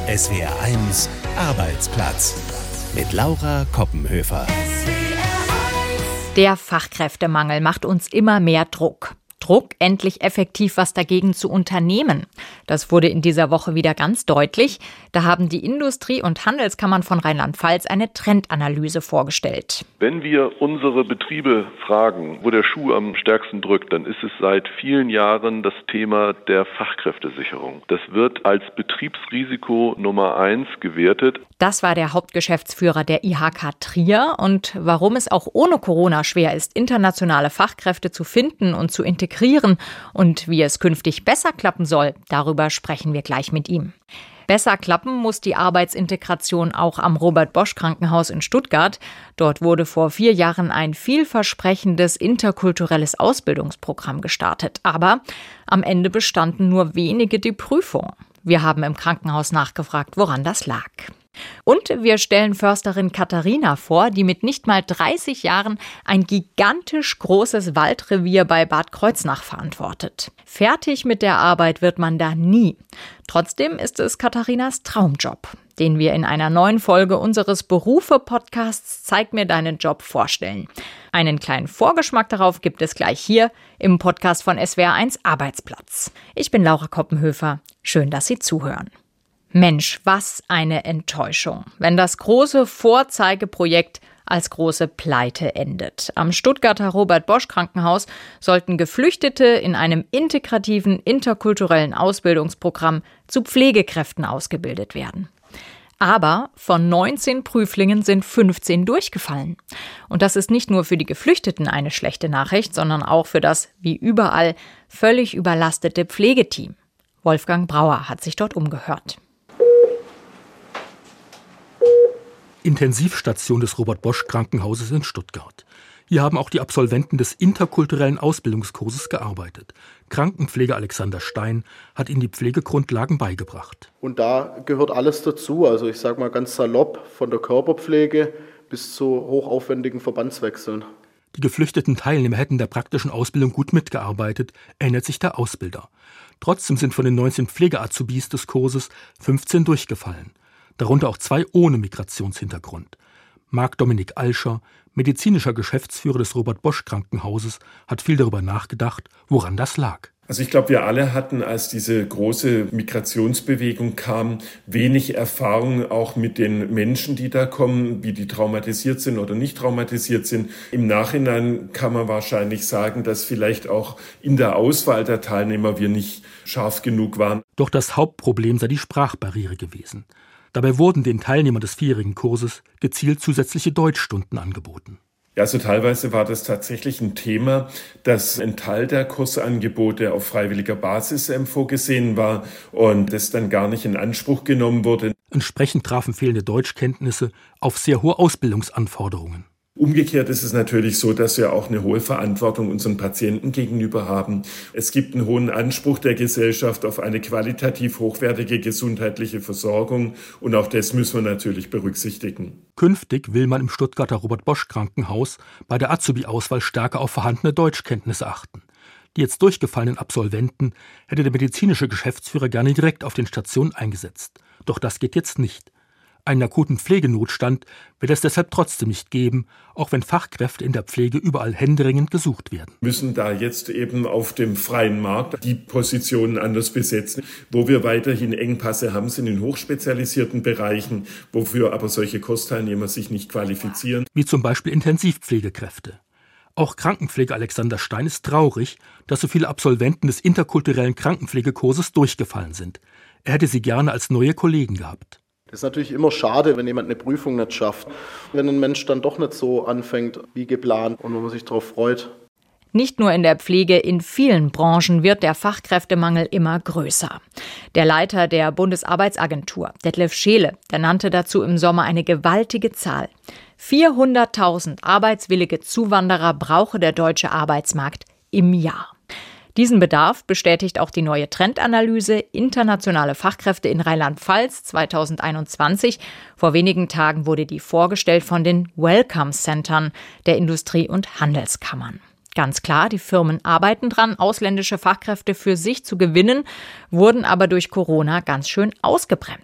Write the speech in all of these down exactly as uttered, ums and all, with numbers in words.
S W R eins Arbeitsplatz mit Laura Koppenhöfer. Der Fachkräftemangel macht uns immer mehr Druck. Druck, endlich effektiv was dagegen zu unternehmen. Das wurde in dieser Woche wieder ganz deutlich. Da haben die Industrie- und Handelskammern von Rheinland-Pfalz eine Trendanalyse vorgestellt. Wenn wir unsere Betriebe fragen, wo der Schuh am stärksten drückt, dann ist es seit vielen Jahren das Thema der Fachkräftesicherung. Das wird als Betriebsrisiko Nummer eins gewertet. Das war der Hauptgeschäftsführer der I H K Trier. Und warum es auch ohne Corona schwer ist, internationale Fachkräfte zu finden und zu integrieren und wie es künftig besser klappen soll, darüber sprechen wir gleich mit ihm. Besser klappen muss die Arbeitsintegration auch am Robert-Bosch-Krankenhaus in Stuttgart. Dort wurde vor vier Jahren ein vielversprechendes interkulturelles Ausbildungsprogramm gestartet. Aber am Ende bestanden nur wenige die Prüfung. Wir haben im Krankenhaus nachgefragt, woran das lag. Und wir stellen Försterin Katharina vor, die mit nicht mal dreißig Jahren ein gigantisch großes Waldrevier bei Bad Kreuznach verantwortet. Fertig mit der Arbeit wird man da nie. Trotzdem ist es Katharinas Traumjob, den wir in einer neuen Folge unseres Berufe-Podcasts Zeig mir deinen Job vorstellen. Einen kleinen Vorgeschmack darauf gibt es gleich hier im Podcast von S W R eins Arbeitsplatz. Ich bin Laura Koppenhöfer. Schön, dass Sie zuhören. Mensch, was eine Enttäuschung, wenn das große Vorzeigeprojekt als große Pleite endet. Am Stuttgarter Robert-Bosch-Krankenhaus sollten Geflüchtete in einem integrativen, interkulturellen Ausbildungsprogramm zu Pflegekräften ausgebildet werden. Aber von neunzehn Prüflingen sind fünfzehn durchgefallen. Und das ist nicht nur für die Geflüchteten eine schlechte Nachricht, sondern auch für das, wie überall, völlig überlastete Pflegeteam. Wolfgang Brauer hat sich dort umgehört. Intensivstation des Robert-Bosch-Krankenhauses in Stuttgart. Hier haben auch die Absolventen des interkulturellen Ausbildungskurses gearbeitet. Krankenpfleger Alexander Stein hat ihnen die Pflegegrundlagen beigebracht. Und da gehört alles dazu, also ich sage mal ganz salopp, von der Körperpflege bis zu hochaufwendigen Verbandswechseln. Die geflüchteten Teilnehmer hätten der praktischen Ausbildung gut mitgearbeitet, erinnert sich der Ausbilder. Trotzdem sind von den neunzehn Pflegeazubis des Kurses fünfzehn durchgefallen. Darunter auch zwei ohne Migrationshintergrund. Marc-Dominik Alscher, medizinischer Geschäftsführer des Robert-Bosch-Krankenhauses, hat viel darüber nachgedacht, woran das lag. Also ich glaube, wir alle hatten, als diese große Migrationsbewegung kam, wenig Erfahrung auch mit den Menschen, die da kommen, wie die traumatisiert sind oder nicht traumatisiert sind. Im Nachhinein kann man wahrscheinlich sagen, dass vielleicht auch in der Auswahl der Teilnehmer wir nicht scharf genug waren. Doch das Hauptproblem sei die Sprachbarriere gewesen. Dabei wurden den Teilnehmern des vierjährigen Kurses gezielt zusätzliche Deutschstunden angeboten. Ja, also teilweise war das tatsächlich ein Thema, dass ein Teil der Kursangebote auf freiwilliger Basis ähm, vorgesehen war und das dann gar nicht in Anspruch genommen wurde. Entsprechend trafen fehlende Deutschkenntnisse auf sehr hohe Ausbildungsanforderungen. Umgekehrt ist es natürlich so, dass wir auch eine hohe Verantwortung unseren Patienten gegenüber haben. Es gibt einen hohen Anspruch der Gesellschaft auf eine qualitativ hochwertige gesundheitliche Versorgung und auch das müssen wir natürlich berücksichtigen. Künftig will man im Stuttgarter Robert-Bosch-Krankenhaus bei der Azubi-Auswahl stärker auf vorhandene Deutschkenntnisse achten. Die jetzt durchgefallenen Absolventen hätte der medizinische Geschäftsführer gerne direkt auf den Stationen eingesetzt. Doch das geht jetzt nicht. Einen akuten Pflegenotstand wird es deshalb trotzdem nicht geben, auch wenn Fachkräfte in der Pflege überall händeringend gesucht werden. Wir müssen da jetzt eben auf dem freien Markt die Positionen anders besetzen. Wo wir weiterhin Engpässe haben, sind in hochspezialisierten Bereichen, wofür aber solche Kursteilnehmer sich nicht qualifizieren. Wie zum Beispiel Intensivpflegekräfte. Auch Krankenpfleger Alexander Stein ist traurig, dass so viele Absolventen des interkulturellen Krankenpflegekurses durchgefallen sind. Er hätte sie gerne als neue Kollegen gehabt. Das ist natürlich immer schade, wenn jemand eine Prüfung nicht schafft. Wenn ein Mensch dann doch nicht so anfängt wie geplant und wo man sich darauf freut. Nicht nur in der Pflege, in vielen Branchen wird der Fachkräftemangel immer größer. Der Leiter der Bundesarbeitsagentur, Detlef Scheele, der nannte dazu im Sommer eine gewaltige Zahl. vierhunderttausend arbeitswillige Zuwanderer brauche der deutsche Arbeitsmarkt im Jahr. Diesen Bedarf bestätigt auch die neue Trendanalyse Internationale Fachkräfte in Rheinland-Pfalz zwanzig einundzwanzig. Vor wenigen Tagen wurde die vorgestellt von den Welcome Centern der Industrie- und Handelskammern. Ganz klar, die Firmen arbeiten dran, ausländische Fachkräfte für sich zu gewinnen, wurden aber durch Corona ganz schön ausgebremst.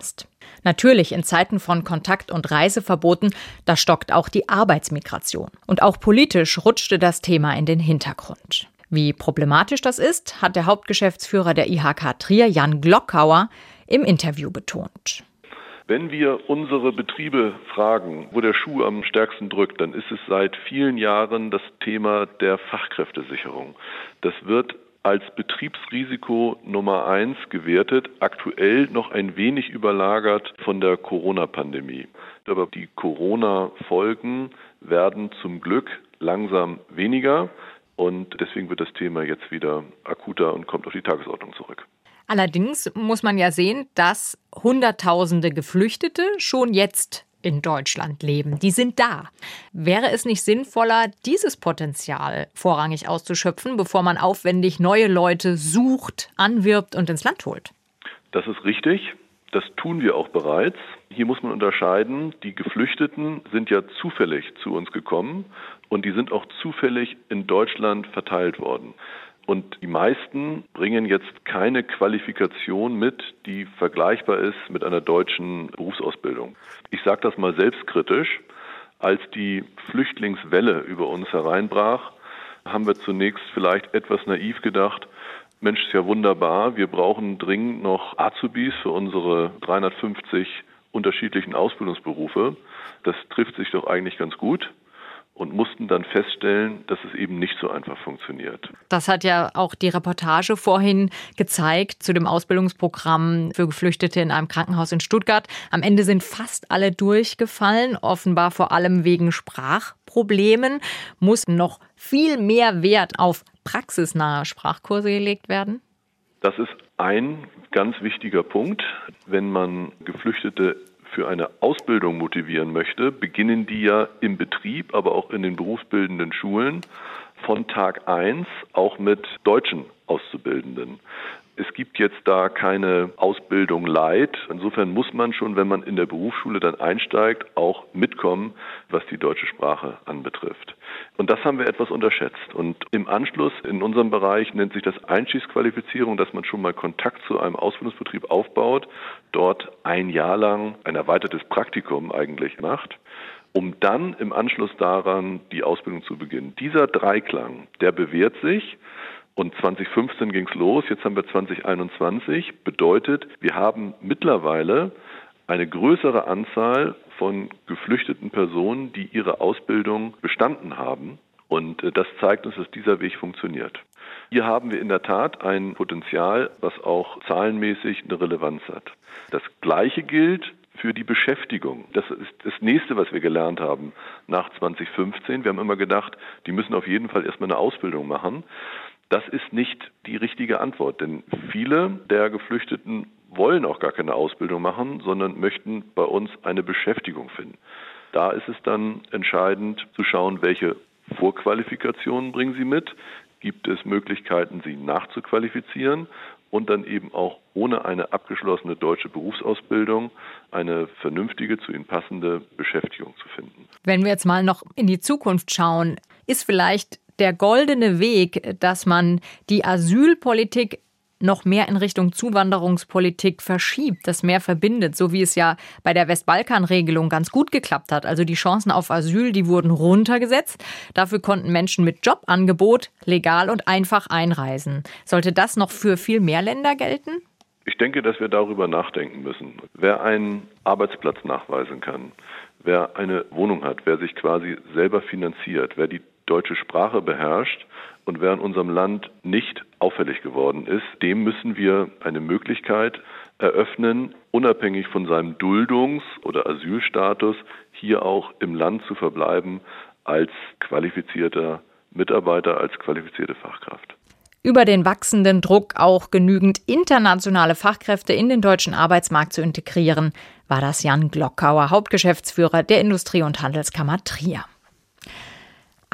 Natürlich, in Zeiten von Kontakt- und Reiseverboten, da stockt auch die Arbeitsmigration. Und auch politisch rutschte das Thema in den Hintergrund. Wie problematisch das ist, hat der Hauptgeschäftsführer der I H K Trier, Jan Glockauer, im Interview betont. Wenn wir unsere Betriebe fragen, wo der Schuh am stärksten drückt, dann ist es seit vielen Jahren das Thema der Fachkräftesicherung. Das wird als Betriebsrisiko Nummer eins gewertet, aktuell noch ein wenig überlagert von der Corona-Pandemie. Aber die Corona-Folgen werden zum Glück langsam weniger und deswegen wird das Thema jetzt wieder akuter und kommt auf die Tagesordnung zurück. Allerdings muss man ja sehen, dass Hunderttausende Geflüchtete schon jetzt in Deutschland leben. Die sind da. Wäre es nicht sinnvoller, dieses Potenzial vorrangig auszuschöpfen, bevor man aufwendig neue Leute sucht, anwirbt und ins Land holt? Das ist richtig. Das tun wir auch bereits. Hier muss man unterscheiden, die Geflüchteten sind ja zufällig zu uns gekommen und die sind auch zufällig in Deutschland verteilt worden. Und die meisten bringen jetzt keine Qualifikation mit, die vergleichbar ist mit einer deutschen Berufsausbildung. Ich sage das mal selbstkritisch. Als die Flüchtlingswelle über uns hereinbrach, haben wir zunächst vielleicht etwas naiv gedacht, Mensch, ist ja wunderbar, wir brauchen dringend noch Azubis für unsere dreihundertfünfzig unterschiedlichen Ausbildungsberufe. Das trifft sich doch eigentlich ganz gut. Und mussten dann feststellen, dass es eben nicht so einfach funktioniert. Das hat ja auch die Reportage vorhin gezeigt zu dem Ausbildungsprogramm für Geflüchtete in einem Krankenhaus in Stuttgart. Am Ende sind fast alle durchgefallen, offenbar vor allem wegen Sprachproblemen. Muss noch viel mehr Wert auf praxisnahe Sprachkurse gelegt werden? Das ist ein ganz wichtiger Punkt. Wenn man Geflüchtete für eine Ausbildung motivieren möchte, beginnen die ja im Betrieb, aber auch in den berufsbildenden Schulen von Tag eins auch mit deutschen Auszubildenden. Es gibt jetzt da keine Ausbildung light. Insofern muss man schon, wenn man in der Berufsschule dann einsteigt, auch mitkommen, was die deutsche Sprache anbetrifft. Und das haben wir etwas unterschätzt. Und im Anschluss in unserem Bereich nennt sich das Einstiegsqualifizierung, dass man schon mal Kontakt zu einem Ausbildungsbetrieb aufbaut, dort ein Jahr lang ein erweitertes Praktikum eigentlich macht, um dann im Anschluss daran die Ausbildung zu beginnen. Dieser Dreiklang, der bewährt sich. Und zwanzig fünfzehn ging es los, jetzt haben wir zwanzig einundzwanzig, bedeutet, wir haben mittlerweile eine größere Anzahl von geflüchteten Personen, die ihre Ausbildung bestanden haben. Und das zeigt uns, dass dieser Weg funktioniert. Hier haben wir in der Tat ein Potenzial, was auch zahlenmäßig eine Relevanz hat. Das Gleiche gilt für die Beschäftigung. Das ist das Nächste, was wir gelernt haben nach zwanzig fünfzehn. Wir haben immer gedacht, die müssen auf jeden Fall erstmal eine Ausbildung machen. Das ist nicht die richtige Antwort, denn viele der Geflüchteten wollen auch gar keine Ausbildung machen, sondern möchten bei uns eine Beschäftigung finden. Da ist es dann entscheidend zu schauen, welche Vorqualifikationen bringen sie mit, gibt es Möglichkeiten, sie nachzuqualifizieren und dann eben auch ohne eine abgeschlossene deutsche Berufsausbildung eine vernünftige, zu ihnen passende Beschäftigung zu finden. Wenn wir jetzt mal noch in die Zukunft schauen, ist vielleicht der goldene Weg, dass man die Asylpolitik noch mehr in Richtung Zuwanderungspolitik verschiebt, das mehr verbindet, so wie es ja bei der Westbalkan-Regelung ganz gut geklappt hat. Also die Chancen auf Asyl, die wurden runtergesetzt. Dafür konnten Menschen mit Jobangebot legal und einfach einreisen. Sollte das noch für viel mehr Länder gelten? Ich denke, dass wir darüber nachdenken müssen. Wer einen Arbeitsplatz nachweisen kann, wer eine Wohnung hat, wer sich quasi selber finanziert, wer die deutsche Sprache beherrscht und wer in unserem Land nicht auffällig geworden ist, dem müssen wir eine Möglichkeit eröffnen, unabhängig von seinem Duldungs- oder Asylstatus, hier auch im Land zu verbleiben als qualifizierter Mitarbeiter, als qualifizierte Fachkraft. Über den wachsenden Druck, auch genügend internationale Fachkräfte in den deutschen Arbeitsmarkt zu integrieren, war das Jan Glockauer, Hauptgeschäftsführer der Industrie- und Handelskammer Trier.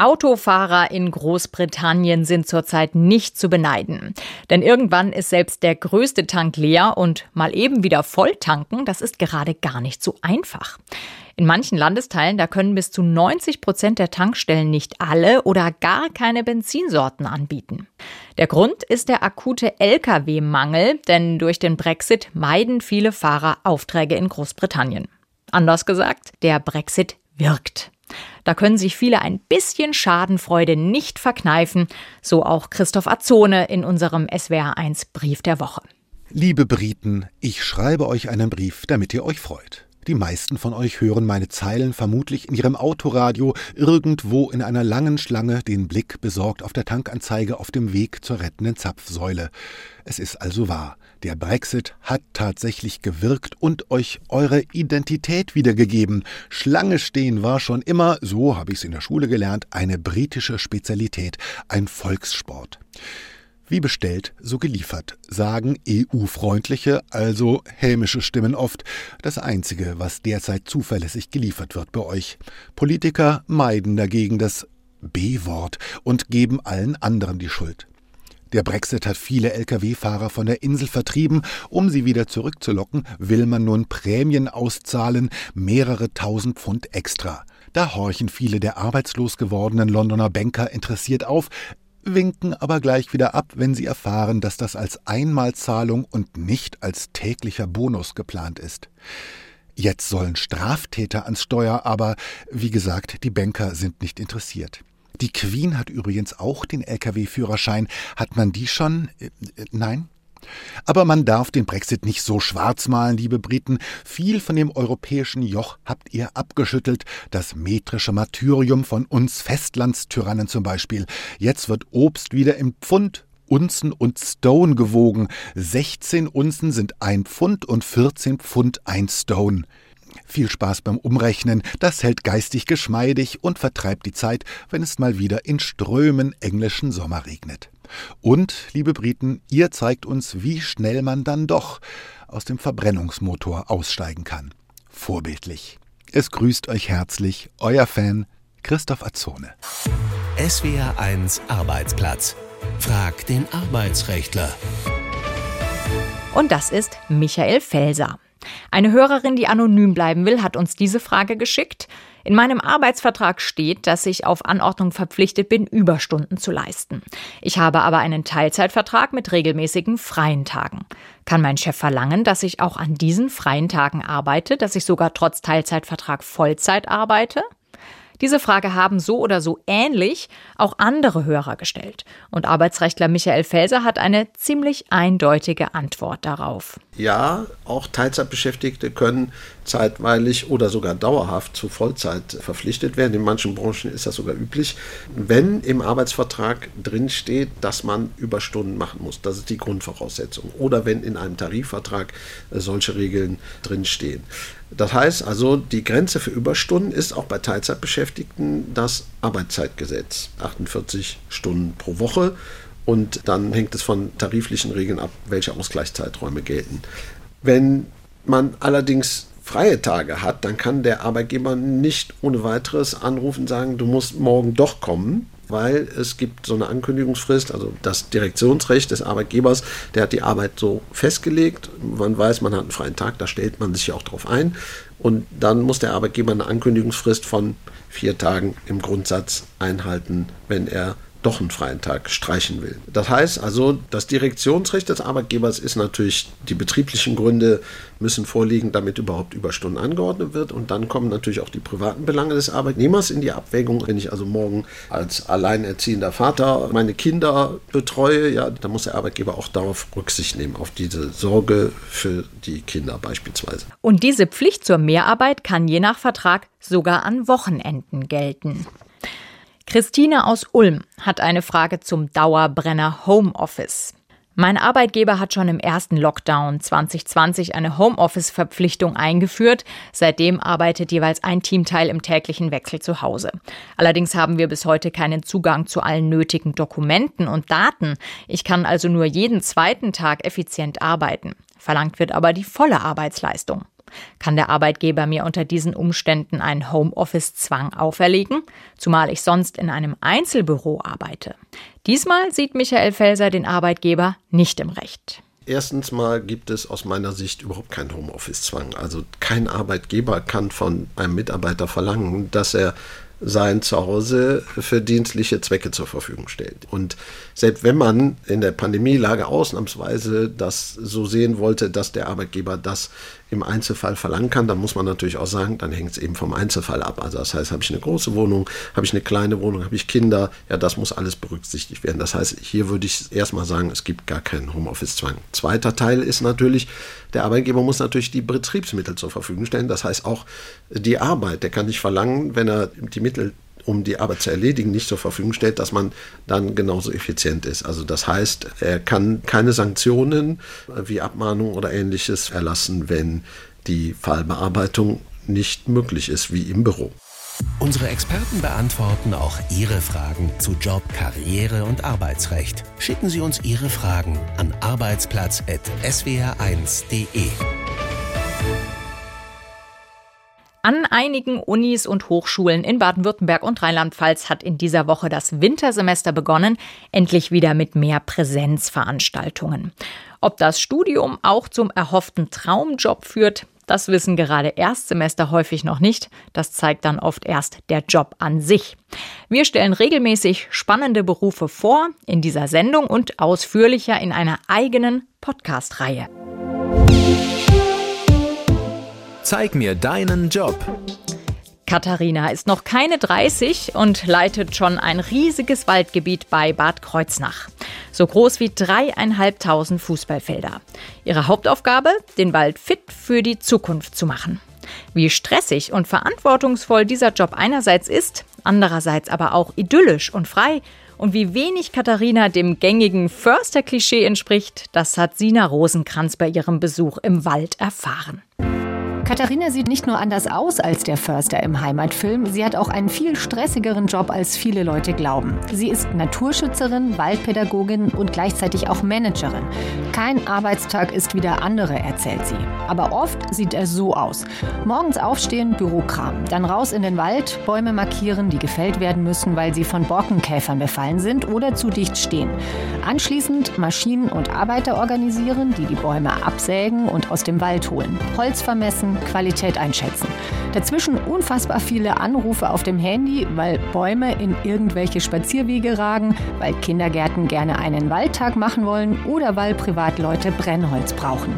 Autofahrer in Großbritannien sind zurzeit nicht zu beneiden. Denn irgendwann ist selbst der größte Tank leer und mal eben wieder voll tanken, das ist gerade gar nicht so einfach. In manchen Landesteilen, da können bis zu neunzig Prozent der Tankstellen nicht alle oder gar keine Benzinsorten anbieten. Der Grund ist der akute L K W-Mangel, denn durch den Brexit meiden viele Fahrer Aufträge in Großbritannien. Anders gesagt, der Brexit wirkt. Da können sich viele ein bisschen Schadenfreude nicht verkneifen, so auch Christoph Azzone in unserem S W R eins Brief der Woche. Liebe Briten, ich schreibe euch einen Brief, damit ihr euch freut. Die meisten von euch hören meine Zeilen vermutlich in ihrem Autoradio irgendwo in einer langen Schlange, den Blick besorgt auf der Tankanzeige auf dem Weg zur rettenden Zapfsäule. Es ist also wahr, der Brexit hat tatsächlich gewirkt und euch eure Identität wiedergegeben. Schlange stehen war schon immer, so habe ich es in der Schule gelernt, eine britische Spezialität, ein Volkssport. Wie bestellt, so geliefert, sagen E U-freundliche, also hämische Stimmen oft. Das Einzige, was derzeit zuverlässig geliefert wird bei euch. Politiker meiden dagegen das B-Wort und geben allen anderen die Schuld. Der Brexit hat viele L K W-Fahrer von der Insel vertrieben. Um sie wieder zurückzulocken, will man nun Prämien auszahlen, mehrere tausend Pfund extra. Da horchen viele der arbeitslos gewordenen Londoner Banker interessiert auf, winken aber gleich wieder ab, wenn sie erfahren, dass das als Einmalzahlung und nicht als täglicher Bonus geplant ist. Jetzt sollen Straftäter ans Steuer, aber wie gesagt, die Banker sind nicht interessiert. Die Queen hat übrigens auch den L K W-Führerschein. Hat man die schon? Äh, nein? Aber man darf den Brexit nicht so schwarz malen, liebe Briten. Viel von dem europäischen Joch habt ihr abgeschüttelt. Das metrische Martyrium von uns Festlandstyrannen zum Beispiel. Jetzt wird Obst wieder im Pfund, Unzen und Stone gewogen. sechzehn Unzen sind ein Pfund und vierzehn Pfund ein Stone. Viel Spaß beim Umrechnen, das hält geistig geschmeidig und vertreibt die Zeit, wenn es mal wieder in Strömen englischen Sommer regnet. Und, liebe Briten, ihr zeigt uns, wie schnell man dann doch aus dem Verbrennungsmotor aussteigen kann. Vorbildlich. Es grüßt euch herzlich, euer Fan Christoph Azzone. S W R eins Arbeitsplatz. Frag den Arbeitsrechtler. Und das ist Michael Felser. Eine Hörerin, die anonym bleiben will, hat uns diese Frage geschickt. In meinem Arbeitsvertrag steht, dass ich auf Anordnung verpflichtet bin, Überstunden zu leisten. Ich habe aber einen Teilzeitvertrag mit regelmäßigen freien Tagen. Kann mein Chef verlangen, dass ich auch an diesen freien Tagen arbeite, dass ich sogar trotz Teilzeitvertrag Vollzeit arbeite? Diese Frage haben so oder so ähnlich auch andere Hörer gestellt. Und Arbeitsrechtler Michael Felser hat eine ziemlich eindeutige Antwort darauf. Ja, auch Teilzeitbeschäftigte können zeitweilig oder sogar dauerhaft zu Vollzeit verpflichtet werden. In manchen Branchen ist das sogar üblich, wenn im Arbeitsvertrag drin steht, dass man Überstunden machen muss. Das ist die Grundvoraussetzung. Oder wenn in einem Tarifvertrag solche Regeln drinstehen. Das heißt also, die Grenze für Überstunden ist auch bei Teilzeitbeschäftigten das Arbeitszeitgesetz. achtundvierzig Stunden pro Woche. Und dann hängt es von tariflichen Regeln ab, welche Ausgleichszeiträume gelten. Wenn man allerdings freie Tage hat, dann kann der Arbeitgeber nicht ohne weiteres anrufen und sagen, du musst morgen doch kommen, weil es gibt so eine Ankündigungsfrist, also das Direktionsrecht des Arbeitgebers, der hat die Arbeit so festgelegt. Man weiß, man hat einen freien Tag, da stellt man sich ja auch drauf ein. Und dann muss der Arbeitgeber eine Ankündigungsfrist von vier Tagen im Grundsatz einhalten, wenn er doch einen freien Tag streichen will. Das heißt also, das Direktionsrecht des Arbeitgebers ist natürlich, die betrieblichen Gründe müssen vorliegen, damit überhaupt Überstunden angeordnet wird. Und dann kommen natürlich auch die privaten Belange des Arbeitnehmers in die Abwägung. Wenn ich also morgen als alleinerziehender Vater meine Kinder betreue, ja, dann muss der Arbeitgeber auch darauf Rücksicht nehmen, auf diese Sorge für die Kinder beispielsweise. Und diese Pflicht zur Mehrarbeit kann je nach Vertrag sogar an Wochenenden gelten. Christine aus Ulm hat eine Frage zum Dauerbrenner Homeoffice. Mein Arbeitgeber hat schon im ersten Lockdown zwanzig zwanzig eine Homeoffice-Verpflichtung eingeführt. Seitdem arbeitet jeweils ein Teamteil im täglichen Wechsel zu Hause. Allerdings haben wir bis heute keinen Zugang zu allen nötigen Dokumenten und Daten. Ich kann also nur jeden zweiten Tag effizient arbeiten. Verlangt wird aber die volle Arbeitsleistung. Kann der Arbeitgeber mir unter diesen Umständen einen Homeoffice-Zwang auferlegen, zumal ich sonst in einem Einzelbüro arbeite? Diesmal sieht Michael Felser den Arbeitgeber nicht im Recht. Erstens mal gibt es aus meiner Sicht überhaupt keinen Homeoffice-Zwang. Also kein Arbeitgeber kann von einem Mitarbeiter verlangen, dass er sein Zuhause für dienstliche Zwecke zur Verfügung stellt. Und selbst wenn man in der Pandemielage ausnahmsweise das so sehen wollte, dass der Arbeitgeber das im Einzelfall verlangen kann, dann muss man natürlich auch sagen, dann hängt es eben vom Einzelfall ab. Also das heißt, habe ich eine große Wohnung, habe ich eine kleine Wohnung, habe ich Kinder, ja, das muss alles berücksichtigt werden. Das heißt, hier würde ich erstmal sagen, es gibt gar keinen Homeoffice-Zwang. Zweiter Teil ist natürlich, der Arbeitgeber muss natürlich die Betriebsmittel zur Verfügung stellen. Das heißt auch die Arbeit. Der kann nicht verlangen, wenn er die Mittel, um die Arbeit zu erledigen, nicht zur Verfügung stellt, dass man dann genauso effizient ist. Also das heißt, er kann keine Sanktionen wie Abmahnung oder Ähnliches erlassen, wenn die Fallbearbeitung nicht möglich ist, wie im Büro. Unsere Experten beantworten auch Ihre Fragen zu Job, Karriere und Arbeitsrecht. Schicken Sie uns Ihre Fragen an arbeitsplatz punkt s w r eins punkt d e. An einigen Unis und Hochschulen in Baden-Württemberg und Rheinland-Pfalz hat in dieser Woche das Wintersemester begonnen, endlich wieder mit mehr Präsenzveranstaltungen. Ob das Studium auch zum erhofften Traumjob führt, das wissen gerade Erstsemester häufig noch nicht. Das zeigt dann oft erst der Job an sich. Wir stellen regelmäßig spannende Berufe vor, in dieser Sendung und ausführlicher in einer eigenen Podcast-Reihe. Zeig mir deinen Job. Katharina ist noch keine dreißig und leitet schon ein riesiges Waldgebiet bei Bad Kreuznach. So groß wie dreieinhalbtausend Fußballfelder. Ihre Hauptaufgabe, den Wald fit für die Zukunft zu machen. Wie stressig und verantwortungsvoll dieser Job einerseits ist, andererseits aber auch idyllisch und frei. Und wie wenig Katharina dem gängigen Förster-Klischee entspricht, das hat Sina Rosenkranz bei ihrem Besuch im Wald erfahren. Katharina sieht nicht nur anders aus als der Förster im Heimatfilm, sie hat auch einen viel stressigeren Job, als viele Leute glauben. Sie ist Naturschützerin, Waldpädagogin und gleichzeitig auch Managerin. Kein Arbeitstag ist wie der andere, erzählt sie. Aber oft sieht er so aus. Morgens aufstehen, Bürokram, dann raus in den Wald, Bäume markieren, die gefällt werden müssen, weil sie von Borkenkäfern befallen sind oder zu dicht stehen. Anschließend Maschinen und Arbeiter organisieren, die die Bäume absägen und aus dem Wald holen. Holz vermessen, Qualität einschätzen. Dazwischen unfassbar viele Anrufe auf dem Handy, weil Bäume in irgendwelche Spazierwege ragen, weil Kindergärten gerne einen Waldtag machen wollen oder weil Privatleute Brennholz brauchen.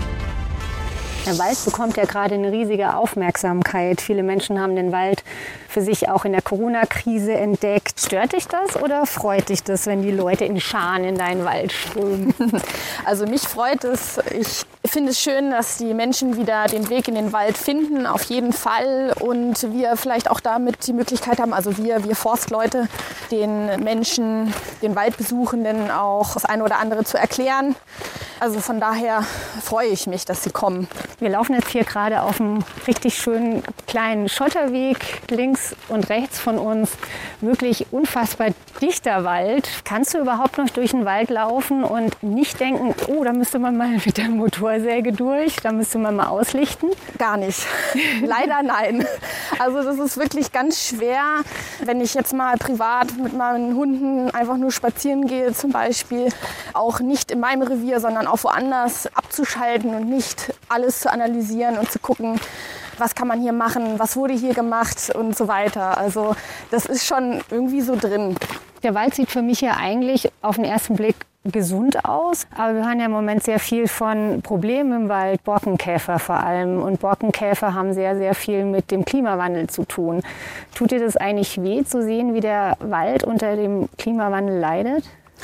Der Wald bekommt ja gerade eine riesige Aufmerksamkeit. Viele Menschen haben den Wald für sich auch in der Corona-Krise entdeckt. Stört dich das oder freut dich das, wenn die Leute in Scharen in deinen Wald strömen? Also mich freut es. Ich finde es schön, dass die Menschen wieder den Weg in den Wald finden, auf jeden Fall. Und wir vielleicht auch damit die Möglichkeit haben, also wir, wir Forstleute, den Menschen, den Waldbesuchenden auch das eine oder andere zu erklären. Also von daher freue ich mich, dass sie kommen. Wir laufen jetzt hier gerade auf einem richtig schönen kleinen Schotterweg, links und rechts von uns. Wirklich unfassbar dichter Wald. Kannst du überhaupt noch durch den Wald laufen und nicht denken, oh, da müsste man mal mit der Motorsäge durch, da müsste man mal auslichten? Gar nicht. Leider nein. Also das ist wirklich ganz schwer, wenn ich jetzt mal privat mit meinen Hunden einfach nur spazieren gehe zum Beispiel, auch nicht in meinem Revier, sondern auch woanders abzuschalten und nicht alles zu analysieren und zu gucken, was kann man hier machen, was wurde hier gemacht und so weiter. Also das ist schon irgendwie so drin. Der Wald sieht für mich ja eigentlich auf den ersten Blick gesund aus, aber wir hören ja im Moment sehr viel von Problemen im Wald, Borkenkäfer vor allem. Und Borkenkäfer haben sehr, sehr viel mit dem Klimawandel zu tun. Tut dir das eigentlich weh zu sehen, wie der Wald unter dem Klimawandel leidet?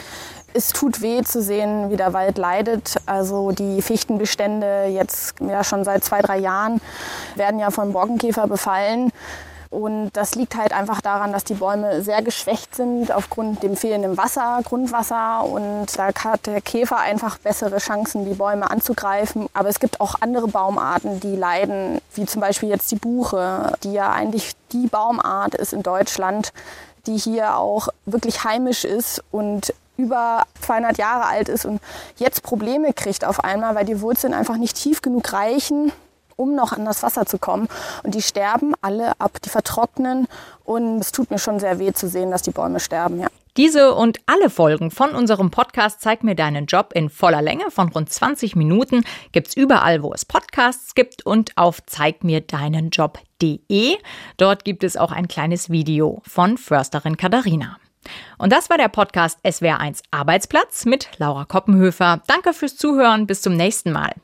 Es tut weh zu sehen, wie der Wald leidet. Also die Fichtenbestände jetzt ja schon seit zwei, drei Jahren werden ja vom Borkenkäfer befallen. Und das liegt halt einfach daran, dass die Bäume sehr geschwächt sind aufgrund dem fehlenden Wasser, Grundwasser. Und da hat der Käfer einfach bessere Chancen, die Bäume anzugreifen. Aber es gibt auch andere Baumarten, die leiden, wie zum Beispiel jetzt die Buche, die ja eigentlich die Baumart ist in Deutschland, die hier auch wirklich heimisch ist und über zweihundert Jahre alt ist und jetzt Probleme kriegt auf einmal, weil die Wurzeln einfach nicht tief genug reichen, um noch an das Wasser zu kommen. Und die sterben alle ab, die vertrocknen. Und es tut mir schon sehr weh zu sehen, dass die Bäume sterben, ja. Diese und alle Folgen von unserem Podcast Zeig mir deinen Job in voller Länge von rund zwanzig Minuten gibt's überall, wo es Podcasts gibt und auf zeig mir deinen Job punkt de. Dort gibt es auch ein kleines Video von Försterin Katharina. Und das war der Podcast S W R eins Arbeitsplatz mit Laura Koppenhöfer. Danke fürs Zuhören, bis zum nächsten Mal.